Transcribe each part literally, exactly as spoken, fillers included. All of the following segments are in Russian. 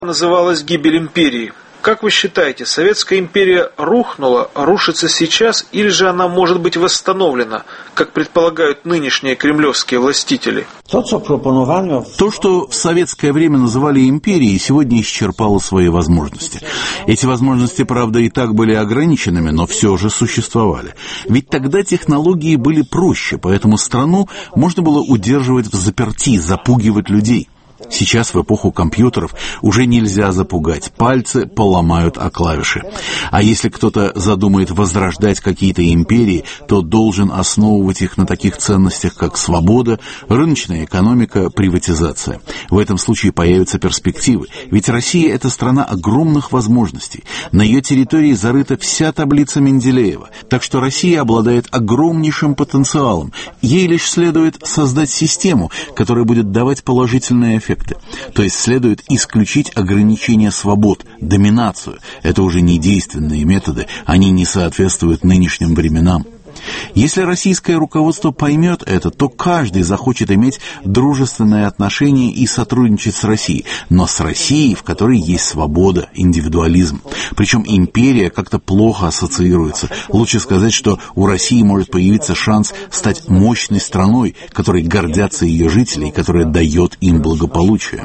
Называлась «Гибель империи». Как вы считаете, Советская империя рухнула, рушится сейчас, или же она может быть восстановлена, как предполагают нынешние кремлевские властители? То, что в советское время называли империей, сегодня исчерпало свои возможности. Эти возможности, правда, и так были ограниченными, но все же существовали. Ведь тогда технологии были проще, поэтому страну можно было удерживать в заперти, запугивать людей. Сейчас, в эпоху компьютеров, уже нельзя запугать, пальцы поломают о клавиши. А если кто-то задумает возрождать какие-то империи, то должен основывать их на таких ценностях, как свобода, рыночная экономика, приватизация. В этом случае появятся перспективы, ведь Россия – это страна огромных возможностей. На ее территории зарыта вся таблица Менделеева, так что Россия обладает огромнейшим потенциалом. Ей лишь следует создать систему, которая будет давать положительные эффекты. То есть следует исключить ограничения свобод, доминацию. Это уже не действенные методы, они не соответствуют нынешним временам. Если российское руководство поймет это, то каждый захочет иметь дружественные отношения и сотрудничать с Россией, но с Россией, в которой есть свобода, индивидуализм. Причем империя как-то плохо ассоциируется. Лучше сказать, что у России может появиться шанс стать мощной страной, которой гордятся ее жители и которая дает им благополучие.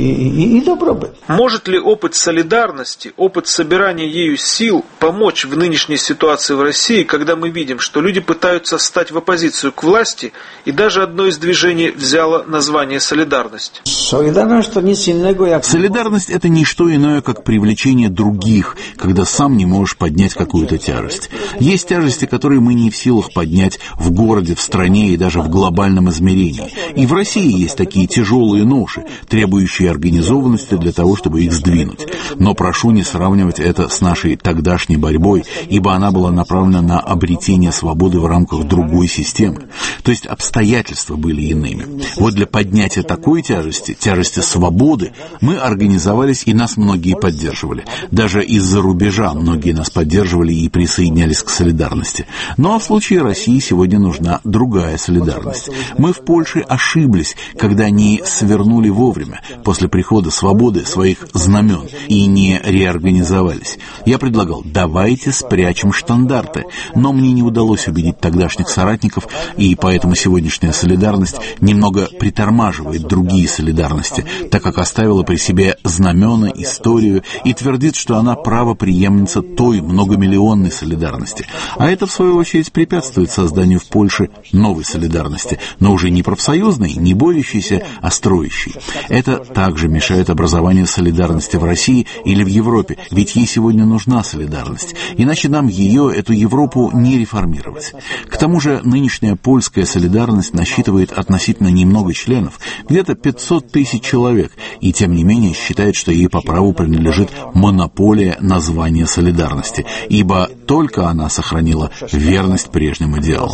Может ли опыт солидарности, опыт собирания ею сил помочь в нынешней ситуации в России, когда мы видим, что что люди пытаются стать в оппозицию к власти, и даже одно из движений взяло название «Солидарность». Солидарность – это не что иное, как привлечение других, когда сам не можешь поднять какую-то тяжесть. Есть тяжести, которые мы не в силах поднять в городе, в стране и даже в глобальном измерении. И в России есть такие тяжелые ноши, требующие организованности для того, чтобы их сдвинуть. Но прошу не сравнивать это с нашей тогдашней борьбой, ибо она была направлена на обретение свободы в рамках другой системы. То есть обстоятельства были иными. Вот для поднятия такой тяжести, тяжести свободы, мы организовались, и нас многие поддерживали. Даже из-за рубежа многие нас поддерживали и присоединялись к солидарности. Ну а в случае России сегодня нужна другая солидарность. Мы в Польше ошиблись, когда не свернули вовремя, после прихода свободы, своих знамен, и не реорганизовались. Я предлагал, давайте спрячем штандарты, но мне не удалось убедить тогдашних соратников, и поэтому сегодняшняя солидарность немного притормаживает другие солидарности, так как оставила при себе знамена, историю и твердит, что она правопреемница той многомиллионной солидарности. А это, в свою очередь, препятствует созданию в Польше новой солидарности, но уже не профсоюзной, не борющейся, а строящей. Это также мешает образованию солидарности в России или в Европе, ведь ей сегодня нужна солидарность, иначе нам ее, эту Европу, не реформировать. К тому же нынешняя польская солидарность насчитывает относительно немного членов, где-то пятьсот тысяч человек, и тем не менее считает, что ей по праву принадлежит монополия названия солидарности, ибо только она сохранила верность прежним идеалам.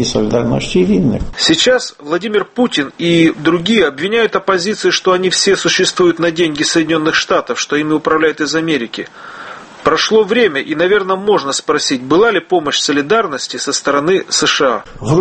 Сейчас Владимир Путин и другие обвиняют оппозицию, что они все существуют на деньги Соединенных Штатов, что ими управляют из Америки. Прошло время, и, наверное, можно спросить, была ли помощь солидарности со стороны США? В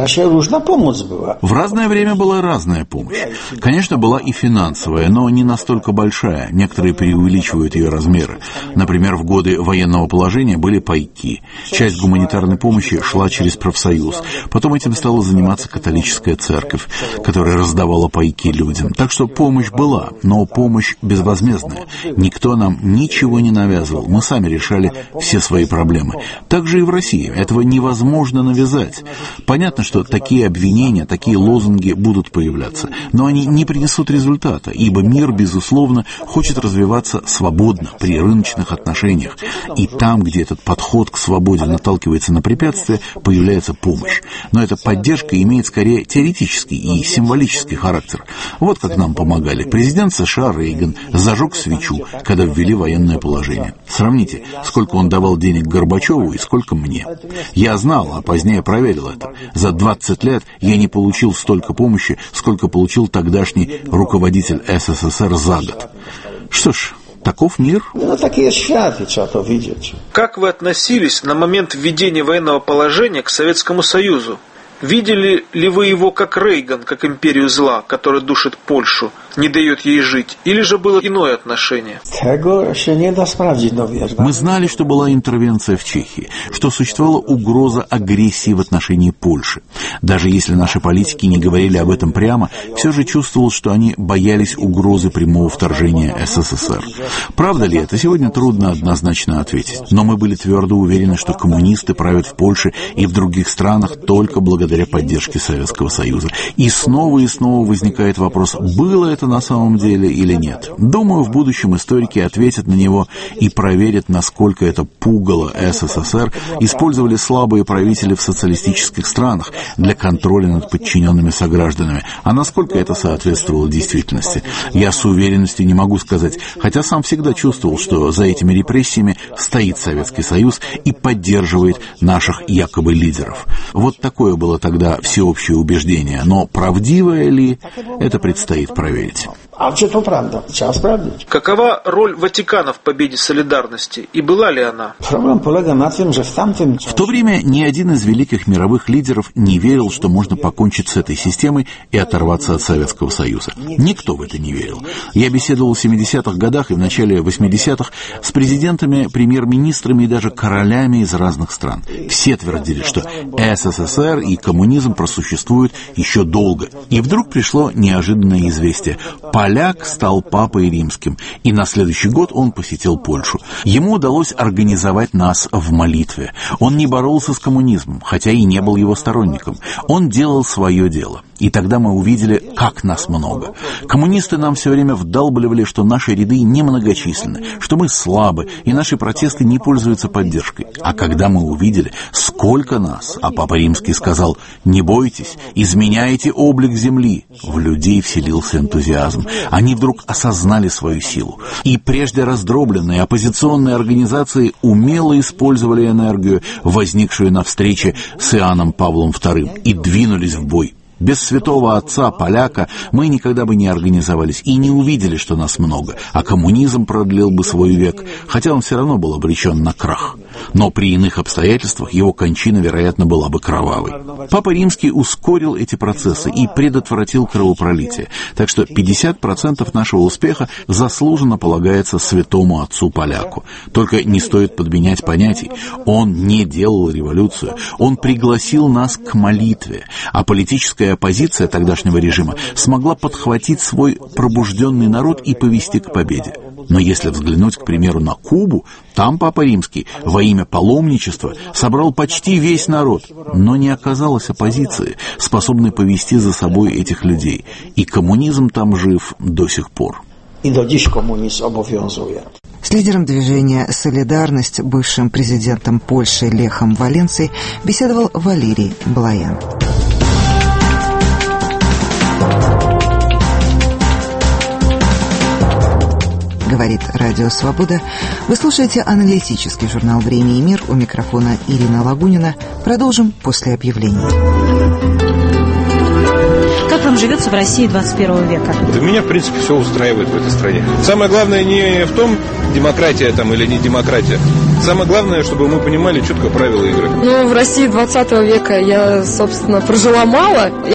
разное время была разная помощь. Конечно, была и финансовая, но не настолько большая. Некоторые преувеличивают ее размеры. Например, в годы военного положения были пайки. Часть гуманитарной помощи шла через профсоюз. Потом этим стала заниматься католическая церковь, которая раздавала пайки людям. Так что помощь была, но помощь безвозмездная. Никто нам ничего не навязывал. Мы сами решали все свои проблемы. Так же и в России. Этого невозможно навязать. Понятно, что такие обвинения, такие лозунги будут появляться, но они не принесут результата, ибо мир, безусловно, хочет развиваться свободно, при рыночных отношениях. И там, где этот подход к свободе наталкивается на препятствия, появляется помощь. Но эта поддержка имеет скорее теоретический и символический характер. Вот как нам помогали. Президент США Рейган зажег свечу, когда ввели военное положение. Сравните, сколько он давал денег Горбачеву и сколько мне. Я знал, а позднее проверил это. За двадцать лет я не получил столько помощи, сколько получил тогдашний руководитель СССР за год. Что ж, таков мир. Как вы относились на момент введения военного положения к Советскому Союзу? Видели ли вы его как Рейган, как империю зла, которая душит Польшу? не дает ей жить, или же было иное отношение? Мы знали, что была интервенция в Чехии, что существовала угроза агрессии в отношении Польши. Даже если наши политики не говорили об этом прямо, все же чувствовалось, что они боялись угрозы прямого вторжения СССР. Правда ли это? Сегодня трудно однозначно ответить. Но мы были твердо уверены, что коммунисты правят в Польше и в других странах только благодаря поддержке Советского Союза. И снова и снова возникает вопрос, было это на самом деле или нет. Думаю, в будущем историки ответят на него и проверят, насколько это пугало СССР использовали слабые правители в социалистических странах для контроля над подчиненными согражданами, а насколько это соответствовало действительности. Я с уверенностью не могу сказать, хотя сам всегда чувствовал, что за этими репрессиями стоит Советский Союз и поддерживает наших якобы лидеров. Вот такое было тогда всеобщее убеждение, но правдивое ли, это предстоит проверить. Какова роль Ватикана в победе солидарности, и была ли она? В то время ни один из великих мировых лидеров не верил, что можно покончить с этой системой и оторваться от Советского Союза. Никто в это не верил. Я беседовал в семидесятых годах и в начале восьмидесятых с президентами, премьер-министрами и даже королями из разных стран. Все твердили, что СССР и коммунизм просуществуют еще долго. И вдруг пришло неожиданное известие. Поляк стал папой римским, и на следующий год он посетил Польшу. Ему удалось организовать нас в молитве. Он не боролся с коммунизмом, хотя и не был его сторонником. Он делал свое дело. И тогда мы увидели, как нас много. Коммунисты нам все время вдалбливали, что наши ряды немногочисленны, что мы слабы, и наши протесты не пользуются поддержкой. А когда мы увидели, сколько нас, а Папа Римский сказал: «Не бойтесь, изменяйте облик земли», в людей вселился энтузиазм. Они вдруг осознали свою силу. И прежде раздробленные оппозиционные организации умело использовали энергию, возникшую на встрече с Иоанном Павлом вторым, и двинулись в бой. Без святого отца, поляка, мы никогда бы не организовались и не увидели, что нас много, а коммунизм продлил бы свой век, хотя он все равно был обречен на крах. Но при иных обстоятельствах его кончина, вероятно, была бы кровавой. Папа Римский ускорил эти процессы и предотвратил кровопролитие, так что пятьдесят процентов нашего успеха заслуженно полагается святому отцу-поляку. Только не стоит подменять понятий. Он не делал революцию, он пригласил нас к молитве, а политическая оппозиция тогдашнего режима смогла подхватить свой пробужденный народ и повести к победе. Но если взглянуть, к примеру, на Кубу, там Папа Римский во имя паломничества собрал почти весь народ, но не оказалось оппозиции, способной повести за собой этих людей. И коммунизм там жив до сих пор. И до dziś коммунизм обовязывает. С лидером движения «Солидарность», бывшим президентом Польши Лехом Валенсой, беседовал Валерий Блоян. Говорит Радио Свобода. Вы слушаете аналитический журнал «Время и мир». У микрофона Ирина Лагунина. Продолжим после объявлений. Как вам живется в России двадцать первого века? Да меня, в принципе, все устраивает в этой стране. Самое главное не в том, демократия там или не демократия. Самое главное, чтобы мы понимали четко правила игры. Ну, в России двадцатого века я, собственно, прожила мало.